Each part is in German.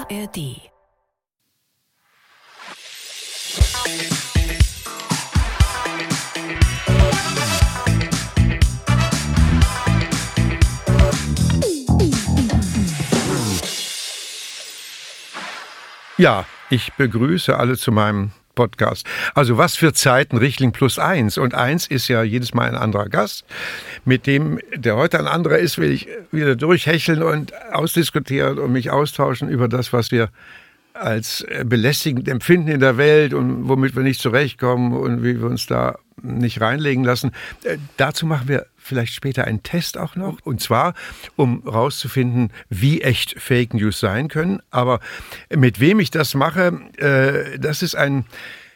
ARD. Ja, ich begrüße alle zu meinem Podcast. Also was für Zeiten, Richtling +1. Und 1 ist ja jedes Mal ein anderer Gast. Mit dem, der heute ein anderer ist, will ich wieder durchhecheln und ausdiskutieren und mich austauschen über das, was wir als belästigend empfinden in der Welt und womit wir nicht zurechtkommen und wie wir uns da nicht reinlegen lassen. Dazu machen wir vielleicht später einen Test auch noch. Und zwar, um rauszufinden, wie echt Fake News sein können. Aber mit wem ich das mache, das ist ein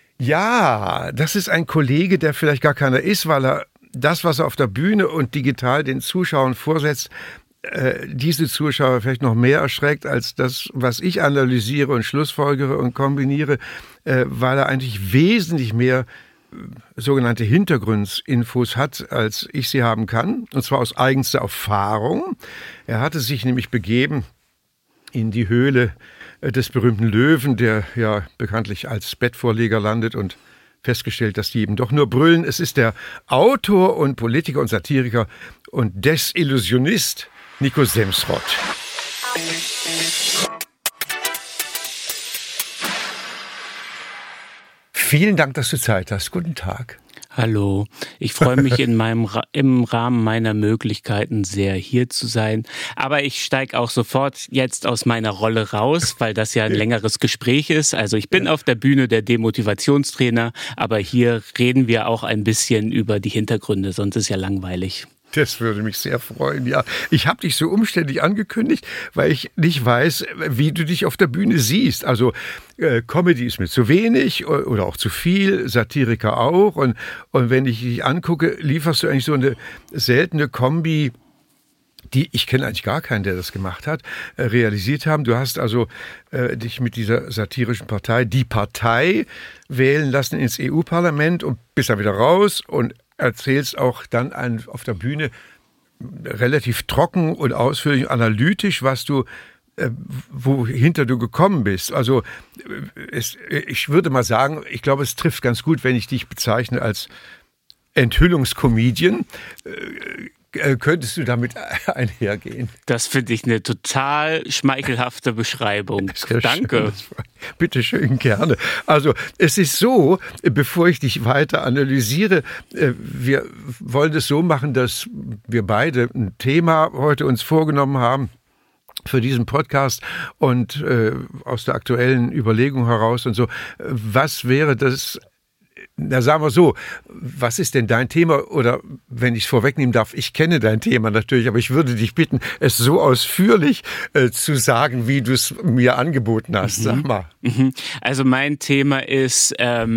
Kollege, der vielleicht gar keiner ist, weil er das, was er auf der Bühne und digital den Zuschauern vorsetzt, diese Zuschauer vielleicht noch mehr erschreckt als das, was ich analysiere und schlussfolgere und kombiniere, weil er eigentlich wesentlich mehr sogenannte Hintergrundinfos hat, als ich sie haben kann, und zwar aus eigenster Erfahrung. Er hatte sich nämlich begeben in die Höhle des berühmten Löwen, der ja bekanntlich als Bettvorleger landet, und festgestellt, dass die eben doch nur brüllen. Es ist der Autor und Politiker und Satiriker und Desillusionist Nico Semsrott. Vielen Dank, dass du Zeit hast. Guten Tag. Hallo, ich freue mich im Rahmen meiner Möglichkeiten sehr, hier zu sein. Aber ich steige auch sofort jetzt aus meiner Rolle raus, weil das ja ein längeres Gespräch ist. Also ich bin auf der Bühne der Demotivationstrainer, aber hier reden wir auch ein bisschen über die Hintergründe, sonst ist ja langweilig. Das würde mich sehr freuen, ja. Ich habe dich so umständlich angekündigt, weil ich nicht weiß, wie du dich auf der Bühne siehst. Also Comedy ist mir zu wenig oder auch zu viel, Satiriker auch. Und wenn ich dich angucke, lieferst du eigentlich so eine seltene Kombi, die, ich kenne eigentlich gar keinen, der das gemacht hat, realisiert haben. Du hast also dich mit dieser satirischen Partei, die Partei, wählen lassen ins EU-Parlament und bist dann wieder raus und erzählst auch dann auf der Bühne relativ trocken und ausführlich analytisch, was du, wohinter du gekommen bist. Also ich würde mal sagen, ich glaube, es trifft ganz gut, wenn ich dich bezeichne als Enthüllungskomedian. Könntest du damit einhergehen? Das finde ich eine total schmeichelhafte Beschreibung. Danke. Bitte schön, gerne. Also es ist so, bevor ich dich weiter analysiere, wir wollen es so machen, dass wir beide ein Thema heute uns vorgenommen haben für diesen Podcast und aus der aktuellen Überlegung heraus und so, was wäre das? Na, sagen wir so, was ist denn dein Thema? Oder wenn ich es vorwegnehmen darf, ich kenne dein Thema natürlich, aber ich würde dich bitten, es so ausführlich zu sagen, wie du es mir angeboten hast. Sag mal. Also mein Thema ist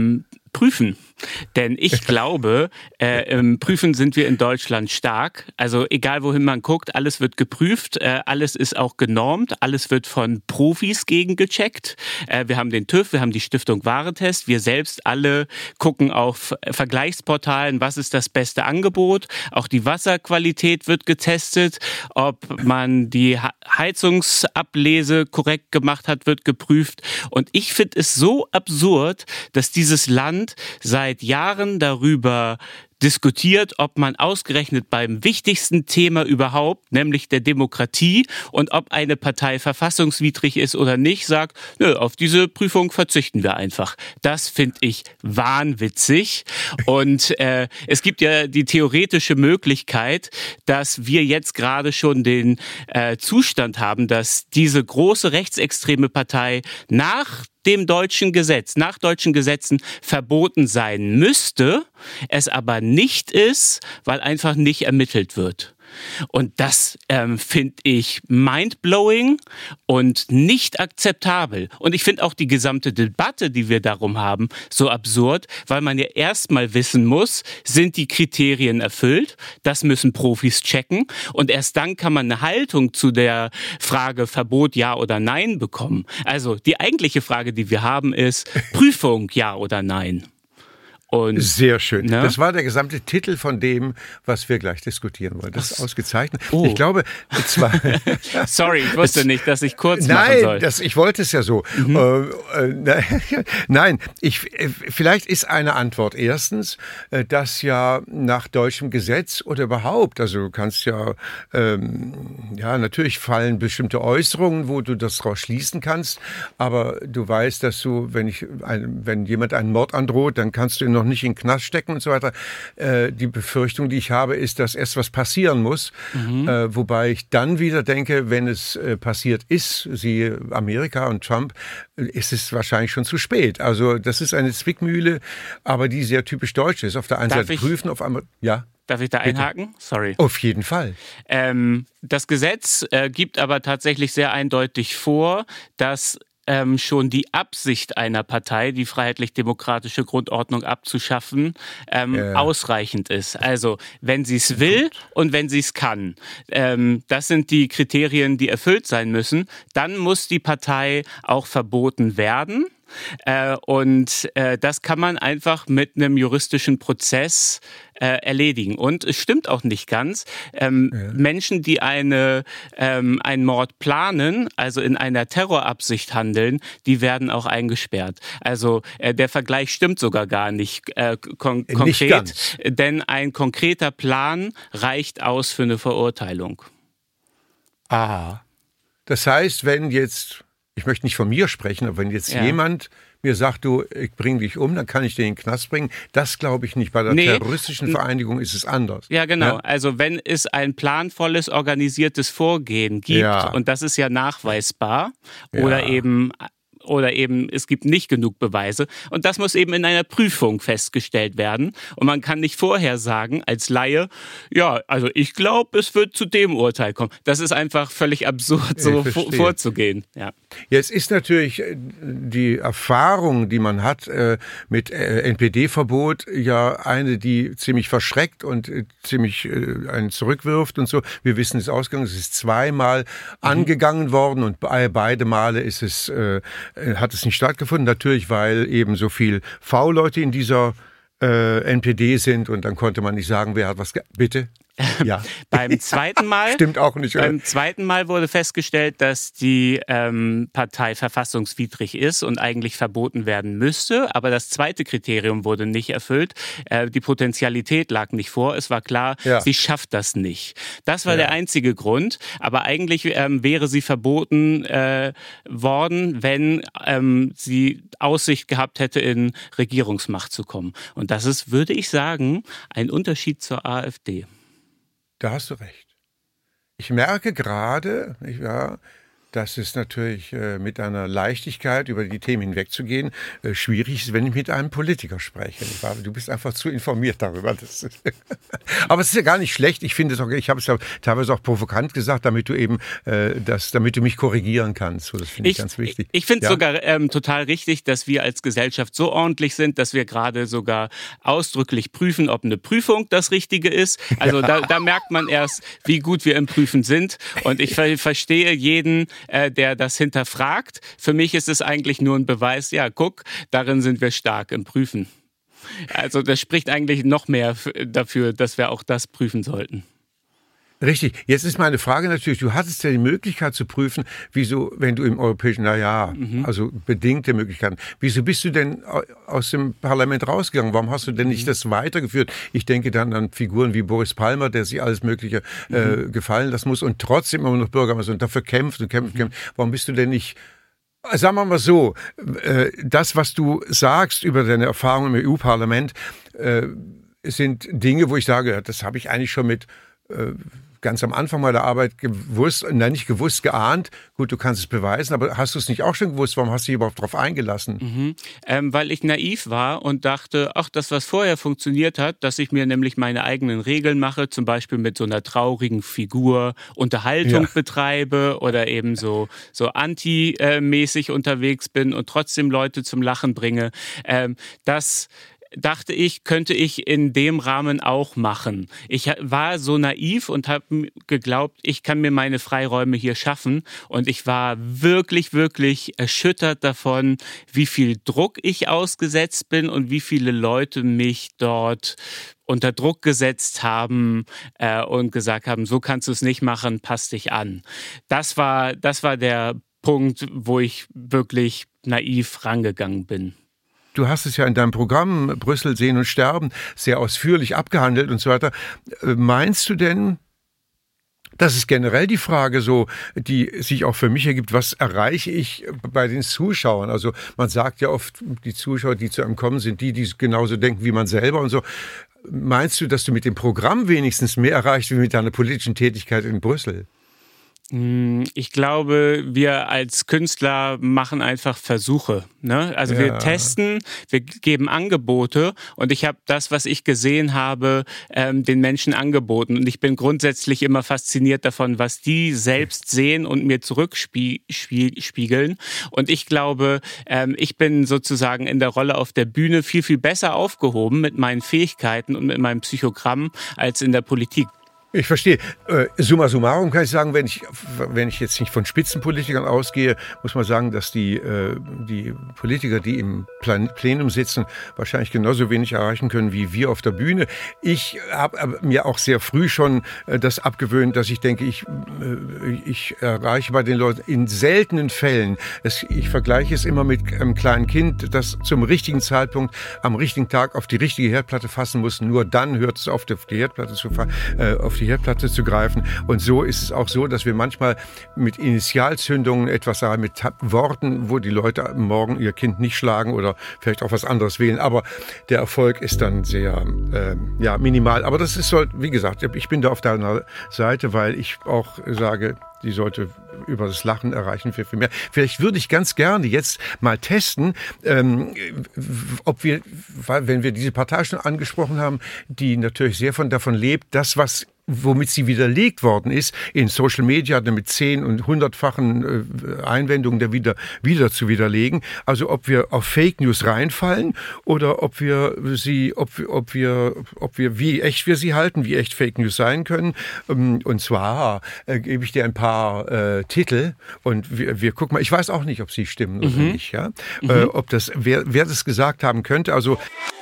Prüfen. Denn ich glaube, im Prüfen sind wir in Deutschland stark. Also egal wohin man guckt, alles wird geprüft, alles ist auch genormt, alles wird von Profis gegengecheckt. Wir haben den TÜV, wir haben die Stiftung Warentest, wir selbst alle gucken auf Vergleichsportalen, was ist das beste Angebot. Auch die Wasserqualität wird getestet, ob man die Heizungsablese korrekt gemacht hat, wird geprüft. Und ich finde es so absurd, dass dieses Land seit Jahren darüber diskutiert, ob man ausgerechnet beim wichtigsten Thema überhaupt, nämlich der Demokratie und ob eine Partei verfassungswidrig ist oder nicht, sagt, nö, auf diese Prüfung verzichten wir einfach. Das finde ich wahnwitzig. Und es gibt ja die theoretische Möglichkeit, dass wir jetzt gerade schon den Zustand haben, dass diese große rechtsextreme Partei nach deutschen Gesetzen verboten sein müsste, es aber nicht ist, weil einfach nicht ermittelt wird. Und das finde ich mindblowing und nicht akzeptabel. Und ich finde auch die gesamte Debatte, die wir darum haben, so absurd, weil man ja erstmal wissen muss, sind die Kriterien erfüllt? Das müssen Profis checken. Und erst dann kann man eine Haltung zu der Frage Verbot ja oder nein bekommen. Also die eigentliche Frage, die wir haben, ist Prüfung ja oder nein. Und, sehr schön. Ne? Das war der gesamte Titel von dem, was wir gleich diskutieren wollen. Das ist ausgezeichnet. Oh. Ich glaube, zwar... Sorry, ich wusste nicht, dass ich kurz machen soll. Nein, ich wollte es ja so. Nein, vielleicht ist eine Antwort erstens, dass ja nach deutschem Gesetz oder überhaupt, also du kannst ja, natürlich fallen bestimmte Äußerungen, wo du das daraus schließen kannst, aber du weißt, dass du, wenn jemand einen Mord androht, dann kannst du ihn noch nicht in den Knast stecken und so weiter. Die Befürchtung, die ich habe, ist, dass erst was passieren muss, wobei ich dann wieder denke, wenn es passiert ist, siehe Amerika und Trump, ist es wahrscheinlich schon zu spät. Also das ist eine Zwickmühle, aber die sehr typisch deutsch ist. Auf der einen Seite prüfen, auf einmal, ja. Darf ich da einhaken? Sorry. Auf jeden Fall. Das Gesetz gibt aber tatsächlich sehr eindeutig vor, dass schon die Absicht einer Partei, die freiheitlich-demokratische Grundordnung abzuschaffen, ausreichend ist. Also wenn sie es will und wenn sie es kann. Das sind die Kriterien, die erfüllt sein müssen. Dann muss die Partei auch verboten werden. Und das kann man einfach mit einem juristischen Prozess erledigen. Und es stimmt auch nicht ganz. Menschen, die einen Mord planen, also in einer Terrorabsicht handeln, die werden auch eingesperrt. Also der Vergleich stimmt sogar gar nicht konkret, nicht ganz. Denn ein konkreter Plan reicht aus für eine Verurteilung. Aha. Das heißt, wenn jetzt... Ich möchte nicht von mir sprechen, aber wenn jetzt jemand mir sagt, du, ich bringe dich um, dann kann ich den in den Knast bringen. Das glaube ich nicht. Bei der terroristischen Vereinigung ist es anders. Ja, genau. Ja? Also wenn es ein planvolles, organisiertes Vorgehen gibt, und das ist ja nachweisbar, oder eben es gibt nicht genug Beweise. Und das muss eben in einer Prüfung festgestellt werden. Und man kann nicht vorher sagen, als Laie, ja, also ich glaube, es wird zu dem Urteil kommen. Das ist einfach völlig absurd, so vorzugehen. Ja. Jetzt ist natürlich die Erfahrung, die man hat mit NPD-Verbot, ja eine, die ziemlich verschreckt und ziemlich einen zurückwirft und so. Wir wissen es ausgegangen, es ist zweimal angegangen worden und beide Male ist es hat es nicht stattgefunden, natürlich, weil eben so viel V-Leute in dieser NPD sind und dann konnte man nicht sagen, wer hat was bitte? Ja. Beim zweiten Mal stimmt auch nicht. Oder? Beim zweiten Mal wurde festgestellt, dass die Partei verfassungswidrig ist und eigentlich verboten werden müsste. Aber das zweite Kriterium wurde nicht erfüllt. Die Potentialität lag nicht vor. Es war klar, sie schafft das nicht. Das war der einzige Grund. Aber eigentlich wäre sie verboten worden, wenn sie Aussicht gehabt hätte, in Regierungsmacht zu kommen. Und das ist, würde ich sagen, ein Unterschied zur AfD. Da hast du recht. Ich merke gerade, dass es natürlich mit einer Leichtigkeit über die Themen hinwegzugehen schwierig ist, wenn ich mit einem Politiker spreche. Du bist einfach zu informiert darüber. Aber es ist ja gar nicht schlecht. Ich finde es auch, ich habe es ja teilweise auch provokant gesagt, damit du eben damit du mich korrigieren kannst. So, das finde ich ganz wichtig. Ich finde es sogar total richtig, dass wir als Gesellschaft so ordentlich sind, dass wir gerade sogar ausdrücklich prüfen, ob eine Prüfung das Richtige ist. Also da merkt man erst, wie gut wir im Prüfen sind. Und ich verstehe jeden, der das hinterfragt. Für mich ist es eigentlich nur ein Beweis, ja, guck, darin sind wir stark im Prüfen. Also das spricht eigentlich noch mehr dafür, dass wir auch das prüfen sollten. Richtig. Jetzt ist meine Frage natürlich, du hattest ja die Möglichkeit zu prüfen, wieso, wenn du im europäischen, also bedingte Möglichkeiten, wieso bist du denn aus dem Parlament rausgegangen? Warum hast du denn nicht das weitergeführt? Ich denke dann an Figuren wie Boris Palmer, der sich alles Mögliche gefallen lassen muss und trotzdem immer noch Bürgermeister und dafür kämpft und kämpft. Warum bist du denn nicht... Sagen wir mal so, das, was du sagst über deine Erfahrungen im EU-Parlament, sind Dinge, wo ich sage, das habe ich eigentlich schon mit ganz am Anfang meiner Arbeit nicht gewusst, geahnt. Gut, du kannst es beweisen, aber hast du es nicht auch schon gewusst? Warum hast du dich überhaupt darauf eingelassen? Weil ich naiv war und dachte, ach, das, was vorher funktioniert hat, dass ich mir nämlich meine eigenen Regeln mache, zum Beispiel mit so einer traurigen Figur Unterhaltung betreibe oder eben so anti-mäßig unterwegs bin und trotzdem Leute zum Lachen bringe. Das dachte ich, könnte ich in dem Rahmen auch machen. Ich war so naiv und habe geglaubt, ich kann mir meine Freiräume hier schaffen. Und ich war wirklich, wirklich erschüttert davon, wie viel Druck ich ausgesetzt bin und wie viele Leute mich dort unter Druck gesetzt haben und gesagt haben, so kannst du es nicht machen, pass dich an. Das war der Punkt, wo ich wirklich naiv rangegangen bin. Du hast es ja in deinem Programm Brüssel sehen und sterben sehr ausführlich abgehandelt und so weiter. Meinst du denn, das ist generell die Frage so, die sich auch für mich ergibt, was erreiche ich bei den Zuschauern? Also man sagt ja oft, die Zuschauer, die zu einem kommen, sind die genauso denken wie man selber und so. Meinst du, dass du mit dem Programm wenigstens mehr erreichst wie mit deiner politischen Tätigkeit in Brüssel? Ich glaube, wir als Künstler machen einfach Versuche. Ne? Also wir testen, wir geben Angebote und ich habe das, was ich gesehen habe, den Menschen angeboten. Und ich bin grundsätzlich immer fasziniert davon, was die selbst sehen und mir zurückspiegeln. Und ich glaube, ich bin sozusagen in der Rolle auf der Bühne viel, viel besser aufgehoben mit meinen Fähigkeiten und mit meinem Psychogramm als in der Politik. Ich verstehe. Summa summarum kann ich sagen, wenn ich jetzt nicht von Spitzenpolitikern ausgehe, muss man sagen, dass die Politiker, die im Plenum sitzen, wahrscheinlich genauso wenig erreichen können wie wir auf der Bühne. Ich habe mir auch sehr früh schon das abgewöhnt, dass ich denke, ich erreiche bei den Leuten in seltenen Fällen. Ich vergleiche es immer mit einem kleinen Kind, das zum richtigen Zeitpunkt, am richtigen Tag auf die richtige Herdplatte fassen muss. Nur dann hört es auf die Herdplatte zu greifen. Und so ist es auch so, dass wir manchmal mit Initialzündungen etwas sagen, mit Worten, wo die Leute morgen ihr Kind nicht schlagen oder vielleicht auch was anderes wählen. Aber der Erfolg ist dann sehr minimal. Aber das ist so, wie gesagt, ich bin da auf deiner Seite, weil ich auch sage, die sollte über das Lachen erreichen viel mehr. Vielleicht würde ich ganz gerne jetzt mal testen, ob wir, weil wenn wir diese Partei schon angesprochen haben, die natürlich sehr davon lebt, das, womit sie widerlegt worden ist, in Social Media mit 10- und 100-fachen Einwendungen wieder zu widerlegen. Also ob wir auf Fake News reinfallen oder ob wir wie echt wir sie halten, wie echt Fake News sein können. Und zwar gebe ich dir ein paar Titel und wir gucken mal. Ich weiß auch nicht, ob sie stimmen oder nicht. Ja? Ob das wer das gesagt haben könnte. Also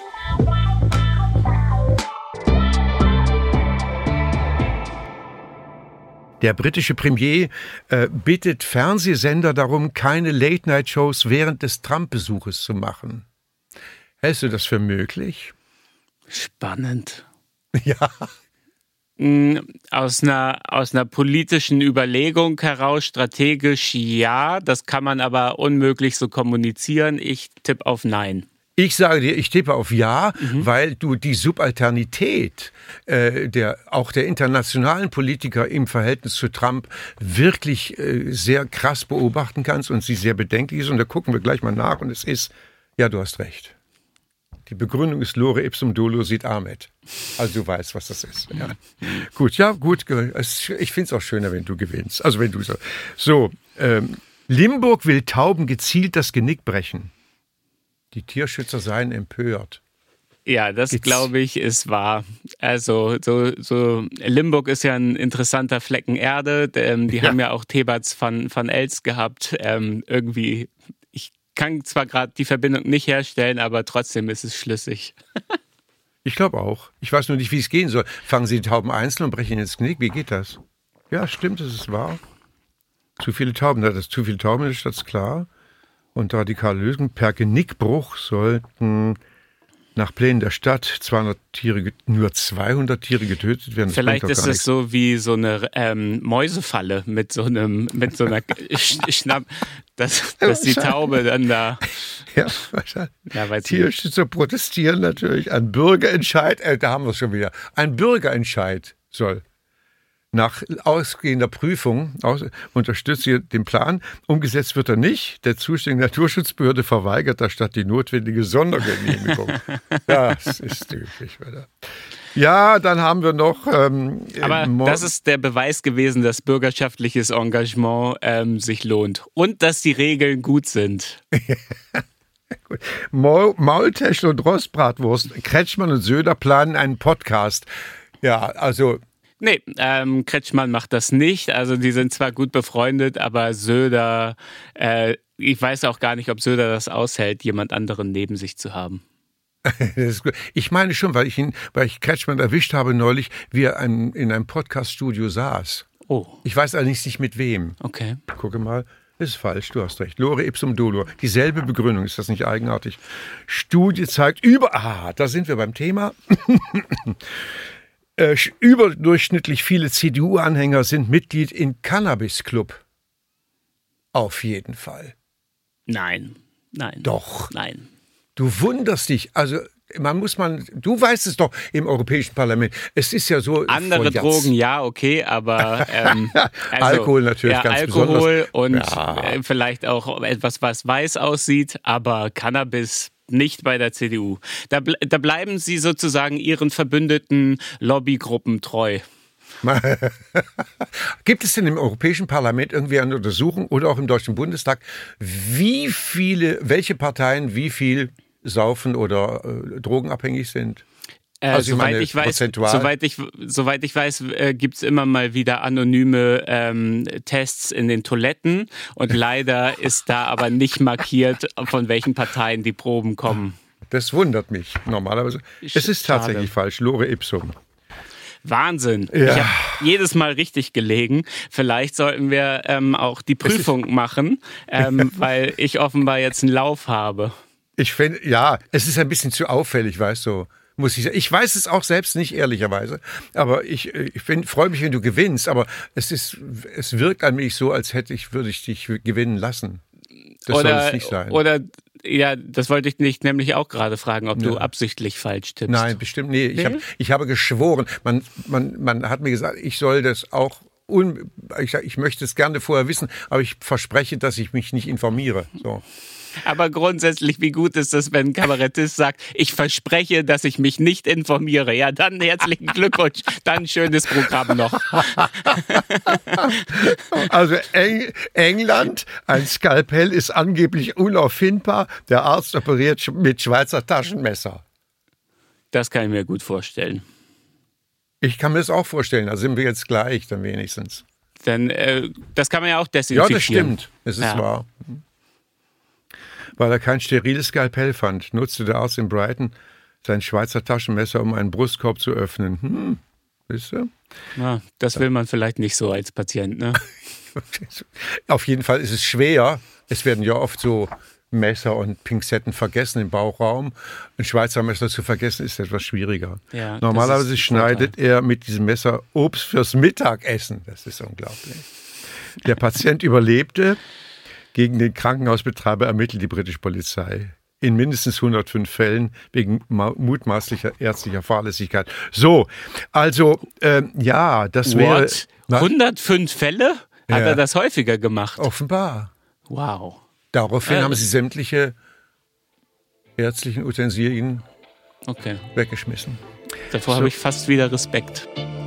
der britische Premier bittet Fernsehsender darum, keine Late-Night-Shows während des Trump-Besuches zu machen. Hältst du das für möglich? Spannend. Ja. Aus einer politischen Überlegung heraus, strategisch ja, das kann man aber unmöglich so kommunizieren. Ich tippe auf Nein. Ich sage dir, ich tippe auf Ja, weil du die Subalternität auch der internationalen Politiker im Verhältnis zu Trump wirklich sehr krass beobachten kannst und sie sehr bedenklich ist. Und da gucken wir gleich mal nach und es ist, ja, du hast recht. Die Begründung ist Lore ipsum dolo sit amet. Also du weißt, was das ist. Ja. Gut. Ich finde es auch schöner, wenn du gewinnst. Also wenn du so. Limburg will Tauben gezielt das Genick brechen. Die Tierschützer seien empört. Ja, das glaube ich ist wahr. Also so Limburg ist ja ein interessanter Flecken Erde. Die haben ja auch Thebats van Els gehabt. Irgendwie, ich kann zwar gerade die Verbindung nicht herstellen, aber trotzdem ist es schlüssig. Ich glaube auch. Ich weiß nur nicht, wie es gehen soll. Fangen Sie die Tauben einzeln und brechen ins Genick? Wie geht das? Ja, stimmt, das ist wahr. Zu viele Tauben, das ist zu viele Tauben in der Stadt, ist klar. Und radikale Lösung. Per Genickbruch sollten nach Plänen der Stadt nur 200 Tiere getötet werden. Das vielleicht ist es so wie so eine Mäusefalle mit so einer Schnapp, dass die Taube dann da... Ja, wahrscheinlich. Tierschützer protestieren natürlich. Ein Bürgerentscheid, da haben wir es schon wieder. Ein Bürgerentscheid soll nach ausgehender Prüfung unterstützt sie den Plan. Umgesetzt wird er nicht. Der zuständige Naturschutzbehörde verweigert der Stadt die notwendige Sondergenehmigung. Das ist typisch, oder? Ja, dann haben wir noch... Aber das ist der Beweis gewesen, dass bürgerschaftliches Engagement sich lohnt. Und dass die Regeln gut sind. Maultäschel und Rostbratwurst. Kretschmann und Söder planen einen Podcast. Ja, also... Nee, Kretschmann macht das nicht. Also die sind zwar gut befreundet, aber Söder, ich weiß auch gar nicht, ob Söder das aushält, jemand anderen neben sich zu haben. Ich meine schon, weil ich Kretschmann erwischt habe neulich, wie er in einem Podcast-Studio saß. Oh. Ich weiß allerdings nicht mit wem. Okay. Gucke mal. Das ist falsch, du hast recht. Lore ipsum dolor. Dieselbe Begründung, ist das nicht eigenartig? Studie zeigt da sind wir beim Thema. Überdurchschnittlich viele CDU-Anhänger sind Mitglied in Cannabis-Club. Auf jeden Fall. Nein. Doch. Nein. Du wunderst dich. Also du weißt es doch im Europäischen Parlament. Es ist ja so. Andere Drogen, ja, okay, aber also, Alkohol natürlich ja, ganz Alkohol besonders. Und vielleicht auch etwas, was weiß aussieht, aber Cannabis nicht bei der CDU. Da bleiben sie sozusagen ihren verbündeten Lobbygruppen treu. Gibt es denn im Europäischen Parlament irgendwie eine Untersuchung oder auch im Deutschen Bundestag, welche Parteien wie viel saufen oder drogenabhängig sind? Also soweit ich weiß, gibt es immer mal wieder anonyme Tests in den Toiletten und leider ist da aber nicht markiert, von welchen Parteien die Proben kommen. Das wundert mich normalerweise. Es ist tatsächlich falsch, Lore ipsum. Wahnsinn. Ja. Ich habe jedes Mal richtig gelegen. Vielleicht sollten wir auch die Prüfung machen, weil ich offenbar jetzt einen Lauf habe. Ich finde, ja, es ist ein bisschen zu auffällig, weißt du. Muss ich sagen. Ich weiß es auch selbst nicht, ehrlicherweise. Aber ich freue mich, wenn du gewinnst. Aber es wirkt an mich so, als würde ich dich gewinnen lassen. Das soll es nicht sein. Oder, ja, das wollte ich nicht nämlich auch gerade fragen, ob du absichtlich falsch tippst. Nein, bestimmt. Nee, ich habe geschworen. Man hat mir gesagt, ich soll das auch, ich möchte es gerne vorher wissen, aber ich verspreche, dass ich mich nicht informiere. So. Aber grundsätzlich, wie gut ist es, wenn ein Kabarettist sagt, ich verspreche, dass ich mich nicht informiere. Ja, dann herzlichen Glückwunsch. Dann schönes Programm noch. Also England, ein Skalpell ist angeblich unauffindbar. Der Arzt operiert mit Schweizer Taschenmesser. Das kann ich mir gut vorstellen. Ich kann mir das auch vorstellen. Da sind wir jetzt gleich, dann wenigstens. Denn das kann man ja auch desinfizieren. Ja, das stimmt. Es ist wahr. Weil er kein steriles Skalpell fand, nutzte der Arzt in Brighton sein Schweizer Taschenmesser, um einen Brustkorb zu öffnen. Wisst ihr? Ja, das will man vielleicht nicht so als Patient, ne? Auf jeden Fall ist es schwer. Es werden ja oft so Messer und Pinzetten vergessen im Bauchraum. Ein Schweizer Messer zu vergessen ist etwas schwieriger. Ja, normalerweise schneidet er mit diesem Messer Obst fürs Mittagessen. Das ist unglaublich. Der Patient überlebte. Gegen den Krankenhausbetreiber ermittelt die britische Polizei. In mindestens 105 Fällen wegen mutmaßlicher ärztlicher Fahrlässigkeit. So, also, das wäre... 105 Fälle? Hat er das häufiger gemacht? Offenbar. Wow. Daraufhin haben sie sämtliche ärztlichen Utensilien weggeschmissen. Davor habe ich fast wieder Respekt.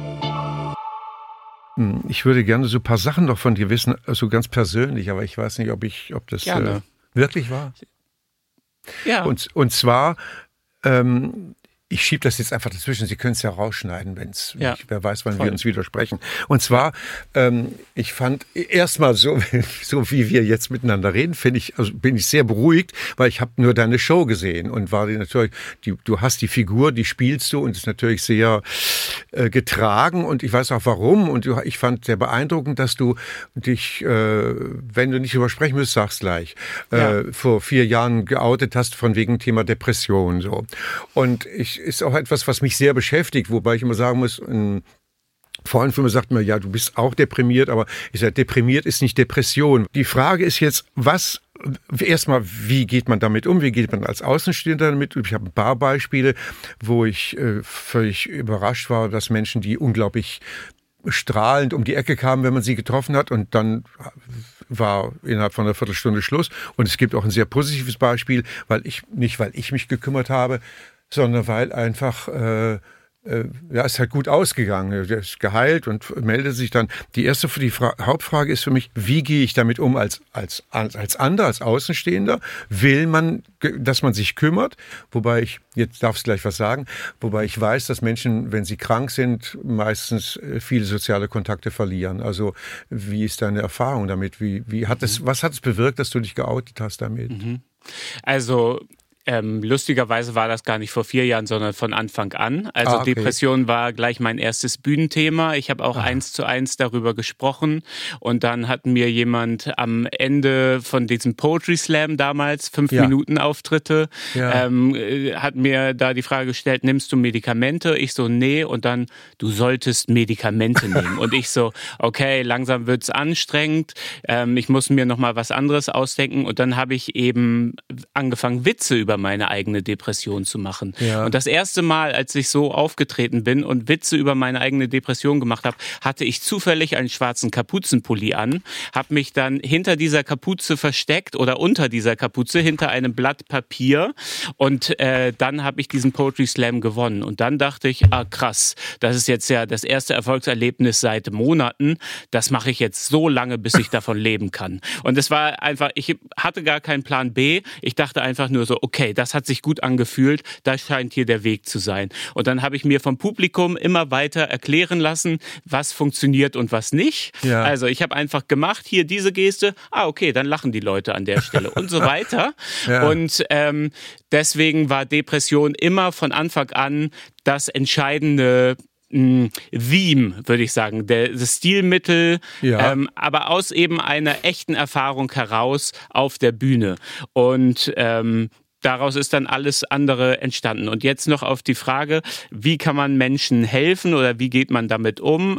Ich würde gerne so ein paar Sachen noch von dir wissen, so ganz persönlich, aber ich weiß nicht, ob das wirklich war. Ja. Und zwar, ich schiebe das jetzt einfach dazwischen, Sie können es ja rausschneiden, wer weiß, wann wir uns widersprechen. Und zwar, ich fand erstmal so wie wir jetzt miteinander reden, bin ich sehr beruhigt, weil ich habe nur deine Show gesehen und war du hast die Figur, die spielst du und ist natürlich sehr getragen und ich weiß auch warum und ich fand sehr beeindruckend, dass du dich, wenn du nicht übersprechen müsst, sag's gleich, vor 4 Jahren geoutet hast von wegen Thema Depression, so. Und ist auch etwas, was mich sehr beschäftigt, wobei ich immer sagen muss, ein Freund von mir sagt mir, ja, du bist auch deprimiert, aber ich sage, deprimiert ist nicht Depression. Die Frage ist jetzt, erstmal, wie geht man damit um? Wie geht man als Außenstehender damit um? Ich habe ein paar Beispiele, wo ich völlig überrascht war, dass Menschen, die unglaublich strahlend um die Ecke kamen, wenn man sie getroffen hat und dann war innerhalb von einer Viertelstunde Schluss. Und es gibt auch ein sehr positives Beispiel, weil ich mich gekümmert habe, sondern weil einfach ja, ist halt gut ausgegangen. Der ist geheilt und meldet sich dann. Die Hauptfrage ist für mich, wie gehe ich damit um als anderer, als Außenstehender? Will man, dass man sich kümmert? Wobei jetzt darfst du gleich was sagen, wobei ich weiß, dass Menschen, wenn sie krank sind, meistens viele soziale Kontakte verlieren. Also wie ist deine Erfahrung damit? Was hat es bewirkt, dass du dich geoutet hast damit? Also lustigerweise war das gar nicht vor 4 Jahren, sondern von Anfang an. Also okay. Depression war gleich mein erstes Bühnenthema. Ich habe auch 1:1 darüber gesprochen und dann hat mir jemand am Ende von diesem Poetry Slam damals, 5 Minuten Auftritte, hat mir da die Frage gestellt, nimmst du Medikamente? Ich so, nee. Und dann, du solltest Medikamente nehmen. Und ich so, okay, langsam wird's anstrengend. Ich muss mir nochmal was anderes ausdenken. Und dann habe ich eben angefangen, Witze über meine eigene Depression zu machen. Ja. Und das erste Mal, als ich so aufgetreten bin und Witze über meine eigene Depression gemacht habe, hatte ich zufällig einen schwarzen Kapuzenpulli an, habe mich dann hinter dieser Kapuze versteckt oder unter dieser Kapuze, hinter einem Blatt Papier und dann habe ich diesen Poetry Slam gewonnen. Und dann dachte ich, krass, das ist jetzt ja das erste Erfolgserlebnis seit Monaten, das mache ich jetzt so lange, bis ich davon leben kann. Und es war einfach, ich hatte gar keinen Plan B, ich dachte einfach nur so, okay, das hat sich gut angefühlt, das scheint hier der Weg zu sein. Und dann habe ich mir vom Publikum immer weiter erklären lassen, was funktioniert und was nicht. Ja. Also ich habe einfach gemacht, hier diese Geste, okay, dann lachen die Leute an der Stelle und so weiter. Ja. Und deswegen war Depression immer von Anfang an das entscheidende Theme, würde ich sagen, das Stilmittel, aber aus eben einer echten Erfahrung heraus auf der Bühne. Und daraus ist dann alles andere entstanden. Und jetzt noch auf die Frage, wie kann man Menschen helfen oder wie geht man damit um?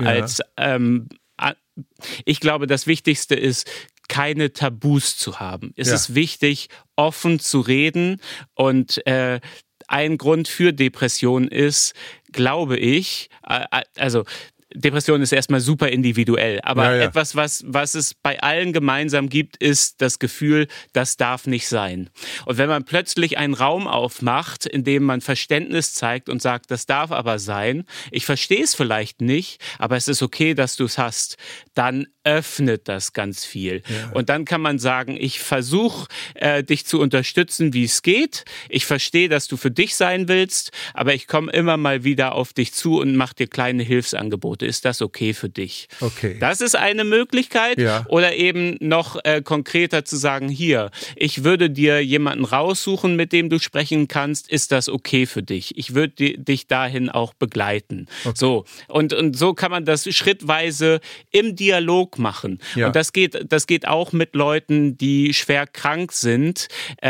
Ich glaube, das Wichtigste ist, keine Tabus zu haben. Es ist wichtig, offen zu reden und ein Grund für Depression ist, glaube ich, also Depression ist erstmal super individuell, aber etwas, was es bei allen gemeinsam gibt, ist das Gefühl, das darf nicht sein. Und wenn man plötzlich einen Raum aufmacht, in dem man Verständnis zeigt und sagt, das darf aber sein, ich verstehe es vielleicht nicht, aber es ist okay, dass du es hast, dann öffnet das ganz viel. Ja. Und dann kann man sagen, ich versuche, dich zu unterstützen, wie es geht. Ich verstehe, dass du für dich sein willst, aber ich komme immer mal wieder auf dich zu und mache dir kleine Hilfsangebote. Ist das okay für dich? Okay. Das ist eine Möglichkeit. Ja. Oder eben noch konkreter zu sagen, hier, ich würde dir jemanden raussuchen, mit dem du sprechen kannst. Ist das okay für dich? Ich würde dich dahin auch begleiten. Okay. So. Und so kann man das schrittweise im Dialog machen. Ja. Und das geht auch mit Leuten, die schwer krank sind,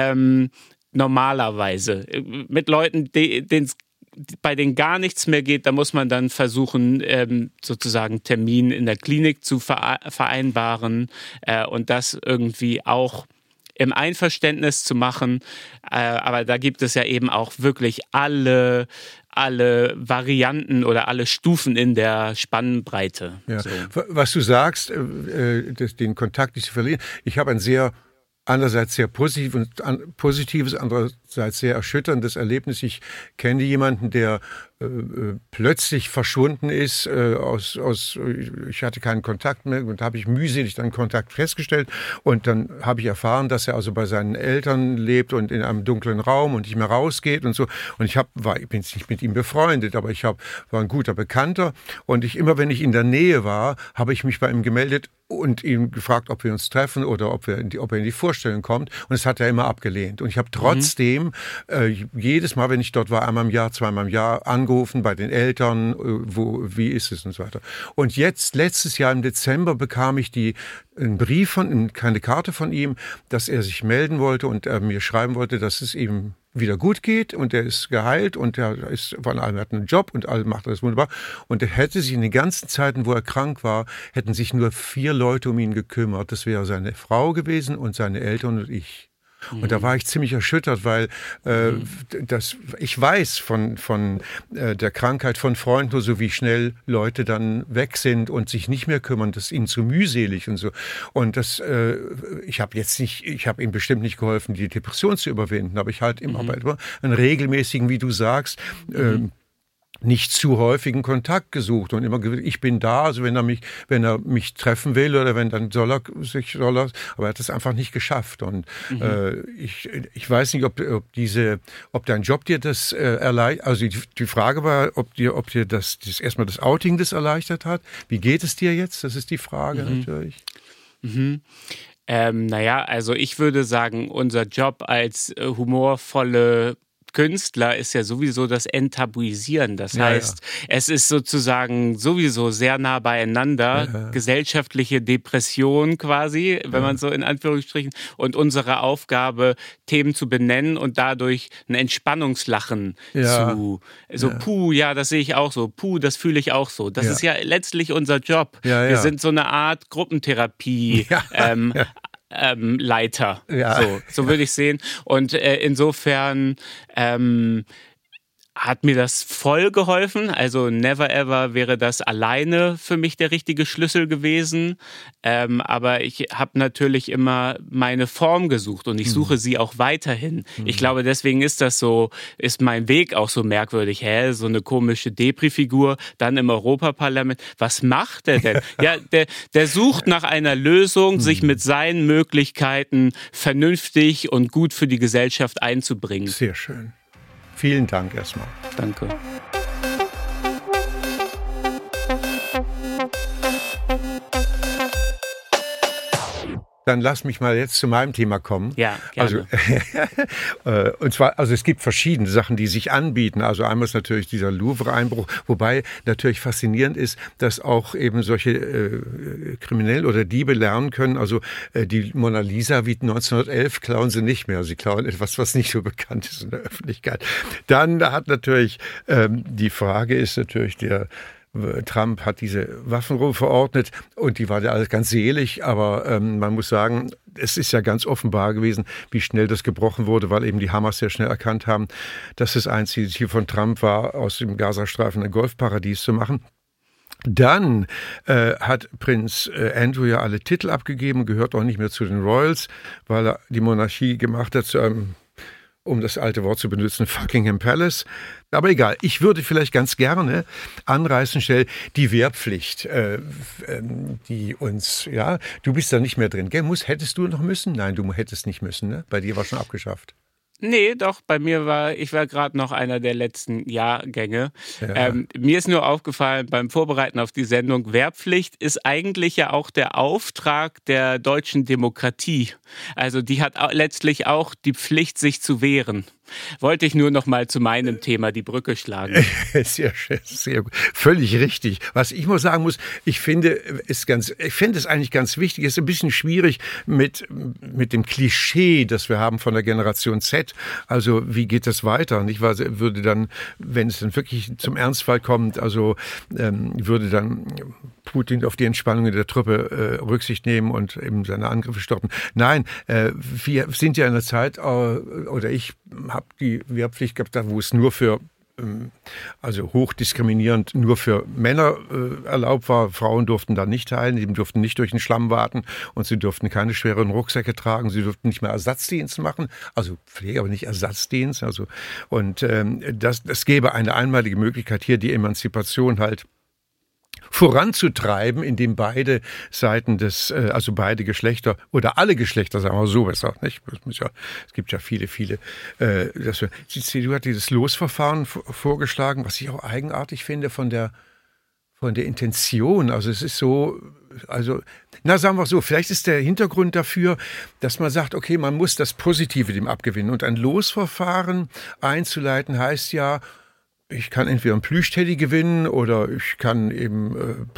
normalerweise. Mit Leuten, bei denen gar nichts mehr geht, da muss man dann versuchen, sozusagen Termin in der Klinik zu vereinbaren und das irgendwie auch im Einverständnis zu machen. Aber da gibt es ja eben auch wirklich alle Varianten oder alle Stufen in der Spannbreite. Ja. So. Was du sagst, den Kontakt nicht zu verlieren. Ich habe ein einerseits sehr positives, andererseits sehr erschütterndes Erlebnis. Ich kenne jemanden, der plötzlich verschwunden ist. Ich hatte keinen Kontakt mehr und habe ich mühselig dann Kontakt festgestellt. Und dann habe ich erfahren, dass er also bei seinen Eltern lebt und in einem dunklen Raum und nicht mehr rausgeht und so. Und ich bin nicht mit ihm befreundet, aber war ein guter Bekannter. Und immer wenn ich in der Nähe war, habe ich mich bei ihm gemeldet und ihn gefragt, ob wir uns treffen oder ob er in die Vorstellung kommt. Und das hat er immer abgelehnt. Und ich habe trotzdem jedes Mal, wenn ich dort war, einmal im Jahr, zweimal im Jahr, angerufen bei den Eltern, wie ist es und so weiter. Und jetzt, letztes Jahr im Dezember, bekam ich einen Brief keine Karte von ihm, dass er sich melden wollte und er mir schreiben wollte, dass es ihm wieder gut geht und er ist geheilt und er hat einen Job und alle macht das wunderbar. Und er hätte sich in den ganzen Zeiten, wo er krank war, hätten sich nur 4 Leute um ihn gekümmert. Das wäre seine Frau gewesen und seine Eltern und ich. Und da war ich ziemlich erschüttert, weil ich weiß von der Krankheit von Freunden, nur so wie schnell Leute dann weg sind und sich nicht mehr kümmern, das ist ihnen zu mühselig und so. Und ich habe ihm bestimmt nicht geholfen, die Depression zu überwinden, aber ich halt immer einen regelmäßigen, wie du sagst, nicht zu häufigen Kontakt gesucht und immer gesagt, ich bin da, also wenn er mich treffen will oder wenn, dann soll er, aber er hat es einfach nicht geschafft und ich weiß nicht, ob dein Job dir das erleichtert, also die Frage war, ob dir das erstmal das Outing das erleichtert hat. Wie geht es dir jetzt? Das ist die Frage natürlich. Naja, also ich würde sagen, unser Job als humorvolle Künstler ist ja sowieso das Enttabuisieren. Das heißt, es ist sozusagen sowieso sehr nah beieinander, gesellschaftliche Depression quasi, wenn man so in Anführungsstrichen, und unsere Aufgabe, Themen zu benennen und dadurch ein Entspannungslachen puh, ja, das sehe ich auch so, puh, das fühle ich auch so. Das ist ja letztlich unser Job. Wir sind so eine Art Gruppentherapie. Leiter. So würde ich sehen. Und insofern hat mir das voll geholfen. Also never ever wäre das alleine für mich der richtige Schlüssel gewesen. Aber ich habe natürlich immer meine Form gesucht und ich suche sie auch weiterhin. Ich glaube, deswegen ist mein Weg auch so merkwürdig. So eine komische Depri-Figur, dann im Europaparlament. Was macht der denn? Ja, der sucht nach einer Lösung, sich mit seinen Möglichkeiten vernünftig und gut für die Gesellschaft einzubringen. Sehr schön. Vielen Dank erstmal. Danke. Dann lass mich mal jetzt zu meinem Thema kommen. Ja, gerne. Und zwar, es gibt verschiedene Sachen, die sich anbieten. Also einmal ist natürlich dieser Louvre-Einbruch, wobei natürlich faszinierend ist, dass auch eben solche Kriminelle oder Diebe lernen können. Also die Mona Lisa wie 1911 klauen sie nicht mehr. Sie klauen etwas, was nicht so bekannt ist in der Öffentlichkeit. Dann hat natürlich die Frage ist natürlich Trump hat diese Waffenruhe verordnet und die war ja alles ganz selig, aber man muss sagen, es ist ja ganz offenbar gewesen, wie schnell das gebrochen wurde, weil eben die Hamas sehr schnell erkannt haben, dass das einzige Ziel von Trump war, aus dem Gazastreifen ein Golfparadies zu machen. Dann hat Prinz Andrew ja alle Titel abgegeben, gehört auch nicht mehr zu den Royals, weil er die Monarchie gemacht hat zu einem, um das alte Wort zu benutzen, Buckingham Palace. Aber egal, ich würde vielleicht ganz gerne anreißen, schnell die Wehrpflicht, die uns, du bist da nicht mehr drin, gell? Hättest du noch müssen? Nein, du hättest nicht müssen, ne? Bei dir war schon abgeschafft. Nee, doch, bei mir ich war gerade noch einer der letzten Jahrgänge. Mir ist nur aufgefallen, beim Vorbereiten auf die Sendung, Wehrpflicht ist eigentlich ja auch der Auftrag der deutschen Demokratie. Also die hat letztlich auch die Pflicht, sich zu wehren. Wollte ich nur noch mal zu meinem Thema die Brücke schlagen. Sehr schön, sehr gut. Völlig richtig. Was ich mal sagen muss, ich finde es eigentlich ganz wichtig, es ist ein bisschen schwierig mit dem Klischee, das wir haben von der Generation Z. Also wie geht das weiter? Und ich würde dann, wenn es dann wirklich zum Ernstfall kommt, würde dann Putin auf die Entspannung in der Truppe Rücksicht nehmen und eben seine Angriffe stoppen. Nein, wir sind ja in einer Zeit, oder ich habe die Wehrpflicht gehabt, wo es nur für, hochdiskriminierend, nur für Männer erlaubt war. Frauen durften da nicht teilnehmen, die durften nicht durch den Schlamm warten und sie durften keine schweren Rucksäcke tragen, sie durften nicht mehr Ersatzdienst machen, also Pflege, aber nicht Ersatzdienst. Das gäbe eine einmalige Möglichkeit, hier die Emanzipation halt voranzutreiben, indem beide Seiten beide Geschlechter oder alle Geschlechter, sagen wir so besser, nicht? Es gibt ja viele, die CDU hat dieses Losverfahren vorgeschlagen, was ich auch eigenartig finde von der Intention. Also es ist so, sagen wir so, vielleicht ist der Hintergrund dafür, dass man sagt, okay, man muss das Positive dem abgewinnen und ein Losverfahren einzuleiten heißt ja, ich kann entweder einen Plüschteddy gewinnen oder ich kann eben,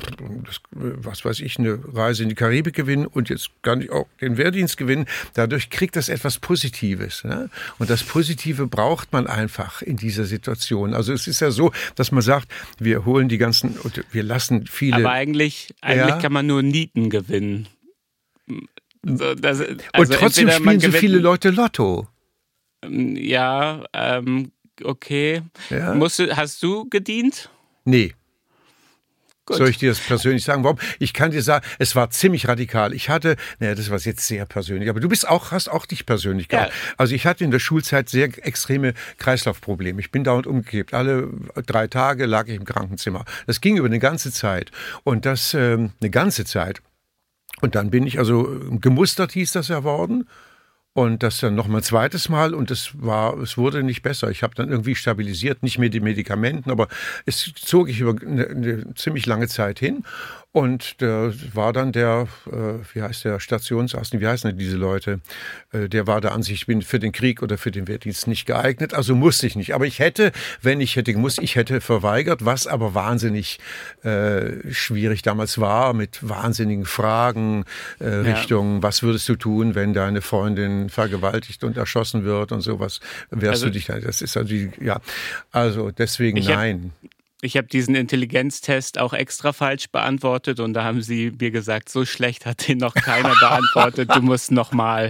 eine Reise in die Karibik gewinnen und jetzt kann ich auch den Wehrdienst gewinnen. Dadurch kriegt das etwas Positives. Ne? Und das Positive braucht man einfach in dieser Situation. Also es ist ja so, dass man sagt, wir lassen viele... Aber eigentlich kann man nur Nieten gewinnen. Und trotzdem spielen so viele Leute Lotto. Ja, okay. Ja. Hast du gedient? Nee. Gut. Soll ich dir das persönlich sagen? Warum? Ich kann dir sagen, es war ziemlich radikal. Das war jetzt sehr persönlich, aber du hast auch dich persönlich gehabt. Ja. Also ich hatte in der Schulzeit sehr extreme Kreislaufprobleme. Ich bin dauernd umgekippt. Alle 3 Tage lag ich im Krankenzimmer. Das ging über eine ganze Zeit. Und eine ganze Zeit. Und dann bin ich gemustert, hieß das ja worden. Und das dann noch mal ein zweites Mal und es wurde nicht besser. Ich habe dann irgendwie stabilisiert, nicht mit den Medikamenten, aber es zog ich über eine ziemlich lange Zeit hin. Und da war dann der Stationsarzt, wie heißen denn diese Leute? Der war der Ansicht, ich bin für den Krieg oder für den Wehrdienst nicht geeignet, also musste ich nicht. Aber ich hätte verweigert, was aber wahnsinnig schwierig damals war, mit wahnsinnigen Fragen Richtung, was würdest du tun, wenn deine Freundin vergewaltigt und erschossen wird und sowas, du dich da, das ist also deswegen nein. Ich habe diesen Intelligenztest auch extra falsch beantwortet und da haben sie mir gesagt, so schlecht hat den noch keiner beantwortet, du musst nochmal.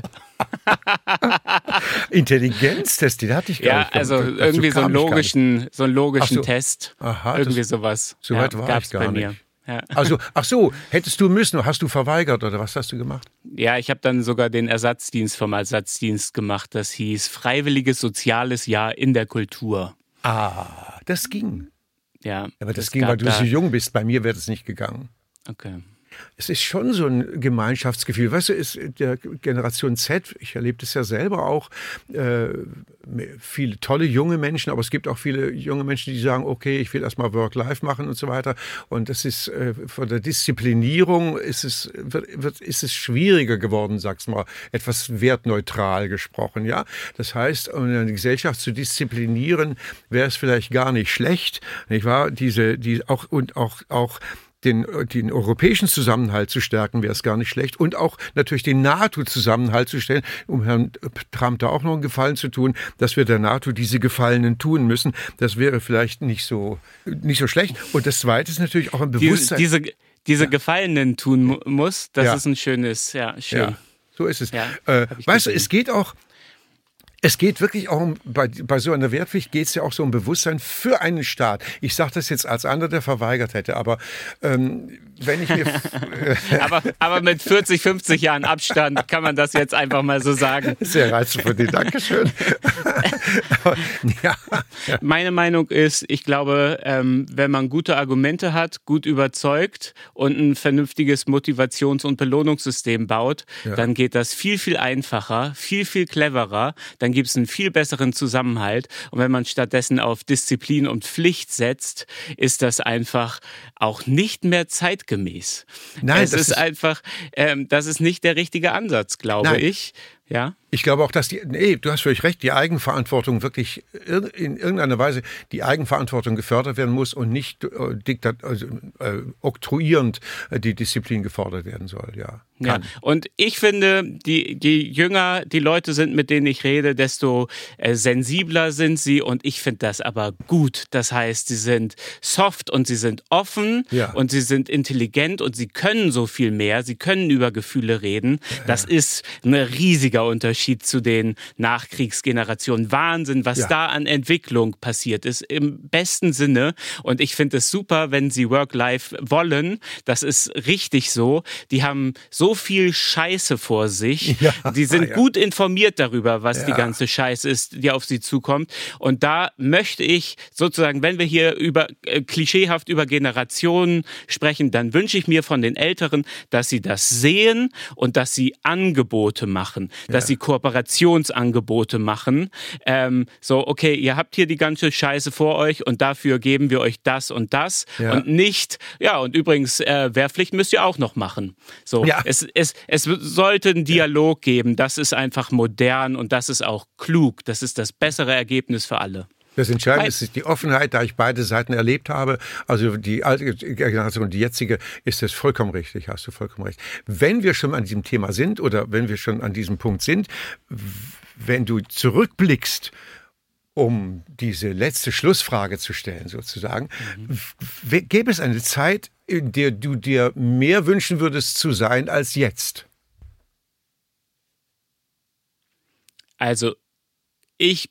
Intelligenztest, den hatte ich gar nicht. Ja, also irgendwie so einen logischen Test. Aha, irgendwie sowas. So weit war ich gar nicht. Ja. Also, hättest du müssen, hast du verweigert oder was hast du gemacht? Ja, ich habe dann sogar den Ersatzdienst vom Ersatzdienst gemacht. Das hieß Freiwilliges Soziales Jahr in der Kultur. Ah, das ging. Ja. Aber das ging, weil du so jung bist. Bei mir wäre das nicht gegangen. Okay. Es ist schon so ein Gemeinschaftsgefühl. Weißt du, ist der Generation Z, ich erlebe das ja selber auch, viele tolle junge Menschen, aber es gibt auch viele junge Menschen, die sagen, okay, ich will erstmal Work-Life machen und so weiter. Und das ist von der Disziplinierung ist es schwieriger geworden, sag's mal, etwas wertneutral gesprochen. Ja, das heißt, um eine Gesellschaft zu disziplinieren, wäre es vielleicht gar nicht schlecht, nicht wahr? Auch den europäischen Zusammenhalt zu stärken, wäre es gar nicht schlecht. Und auch natürlich den NATO-Zusammenhalt zu stellen, um Herrn Trump da auch noch einen Gefallen zu tun, dass wir der NATO diese Gefallenen tun müssen. Das wäre vielleicht nicht so schlecht. Und das Zweite ist natürlich auch ein Bewusstsein. Diese Gefallenen tun muss, das ist ein schönes, schön. Ja, so ist es. Ja, weißt du, es geht wirklich auch bei so einer Wehrpflicht geht es ja auch so um Bewusstsein für einen Staat. Ich sage das jetzt als einer, der verweigert hätte, aber wenn ich mir... aber mit 40, 50 Jahren Abstand kann man das jetzt einfach mal so sagen. Sehr reizvoll von dir, Dankeschön. Ja. Meine Meinung ist, ich glaube, wenn man gute Argumente hat, gut überzeugt und ein vernünftiges Motivations- und Belohnungssystem baut, dann geht das viel, viel einfacher, viel, viel cleverer, dann gibt es einen viel besseren Zusammenhalt. Und wenn man stattdessen auf Disziplin und Pflicht setzt, ist das einfach auch nicht mehr zeitgemäß. Nein, das ist nicht der richtige Ansatz, glaube ich. Ja. Ich glaube auch, dass du hast völlig recht, die Eigenverantwortung wirklich in irgendeiner Weise die Eigenverantwortung gefördert werden muss und nicht oktroyierend die Disziplin gefordert werden soll, ja. Ja, und ich finde, je jünger die Leute sind, mit denen ich rede, desto sensibler sind sie und ich finde das aber gut. Das heißt, sie sind soft und sie sind offen und sie sind intelligent und sie können so viel mehr, sie können über Gefühle reden. Das ist ein riesiger Unterschied zu den Nachkriegsgenerationen. Wahnsinn, was da an Entwicklung passiert ist, im besten Sinne. Und ich finde es super, wenn sie Work-Life wollen. Das ist richtig so. Die haben so viel Scheiße vor sich. Die sind gut informiert darüber, was die ganze Scheiße ist, die auf sie zukommt. Und da möchte ich sozusagen, wenn wir hier klischeehaft über Generationen sprechen, dann wünsche ich mir von den Älteren, dass sie das sehen und dass sie Angebote machen, dass sie Kooperationsangebote machen. Okay, ihr habt hier die ganze Scheiße vor euch und dafür geben wir euch das und das und nicht, und übrigens, Wehrpflicht müsst ihr auch noch machen. So, es sollte einen Dialog geben, das ist einfach modern und das ist auch klug, das ist das bessere Ergebnis für alle. Das Entscheidende ist die Offenheit, da ich beide Seiten erlebt habe, also die alte Generation und die jetzige, ist das vollkommen richtig, hast du vollkommen recht. Wenn wir schon an diesem Thema sind oder wenn wir schon an diesem Punkt sind, wenn du zurückblickst, um diese letzte Schlussfrage zu stellen sozusagen, gäbe es eine Zeit, in der du dir mehr wünschen würdest zu sein als jetzt? Also, ich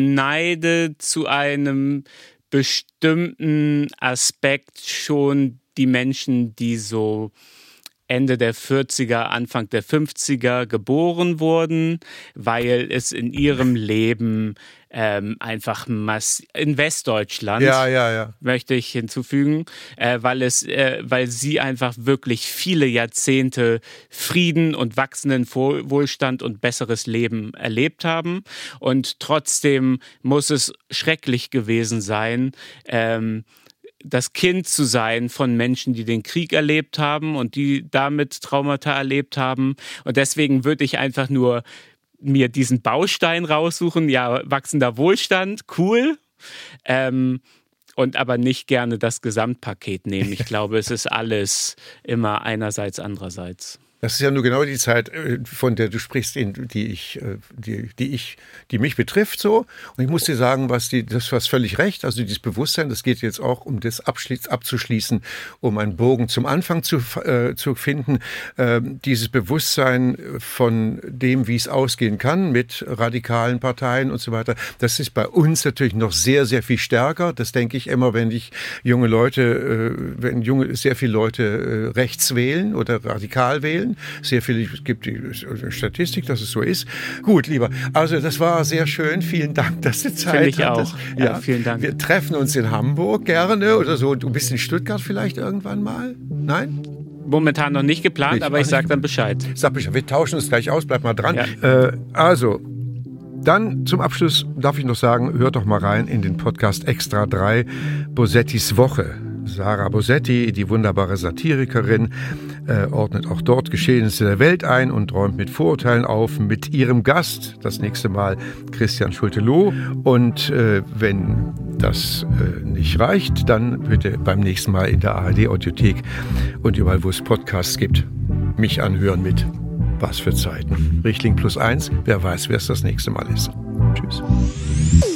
beneide zu einem bestimmten Aspekt schon die Menschen, die so Ende der 40er, Anfang der 50er geboren wurden, weil es in ihrem Leben einfach in Westdeutschland, möchte ich hinzufügen, weil sie einfach wirklich viele Jahrzehnte Frieden und wachsenden Wohlstand und besseres Leben erlebt haben. Und trotzdem muss es schrecklich gewesen sein, das Kind zu sein von Menschen, die den Krieg erlebt haben und die damit Traumata erlebt haben. Und deswegen würde ich einfach nur mir diesen Baustein raussuchen, ja, wachsender Wohlstand, cool, und aber nicht gerne das Gesamtpaket nehmen. Ich glaube, es ist alles immer einerseits, andererseits. Das ist ja nur genau die Zeit, von der du sprichst, die mich betrifft so. Und ich muss dir sagen, das hast völlig recht. Also dieses Bewusstsein, das geht jetzt auch, um das abzuschließen, um einen Bogen zum Anfang zu finden. Dieses Bewusstsein von dem, wie es ausgehen kann mit radikalen Parteien und so weiter, das ist bei uns natürlich noch sehr, sehr viel stärker. Das denke ich immer, wenn sehr viele Leute rechts wählen oder radikal wählen. Sehr viele, es gibt die Statistik, dass es so ist. Gut, lieber, also das war sehr schön. Vielen Dank, dass du Zeit hattest. Auch. Ja, vielen Dank. Wir treffen uns in Hamburg gerne oder so. Du bist in Stuttgart vielleicht irgendwann mal? Nein? Momentan noch nicht geplant, aber ich sage dann Bescheid. Sag Bescheid. Wir tauschen uns gleich aus. Bleib mal dran. Ja. Dann zum Abschluss darf ich noch sagen, hört doch mal rein in den Podcast Extra 3, Bosettis Woche. Sarah Bosetti, die wunderbare Satirikerin, ordnet auch dort Geschehnisse der Welt ein und räumt mit Vorurteilen auf mit ihrem Gast, das nächste Mal Christian Schulte-Loh. Und wenn das nicht reicht, dann bitte beim nächsten Mal in der ARD-Audiothek und überall, wo es Podcasts gibt, mich anhören mit Was für Zeiten. Richtling +1, wer weiß, wer es das nächste Mal ist. Tschüss.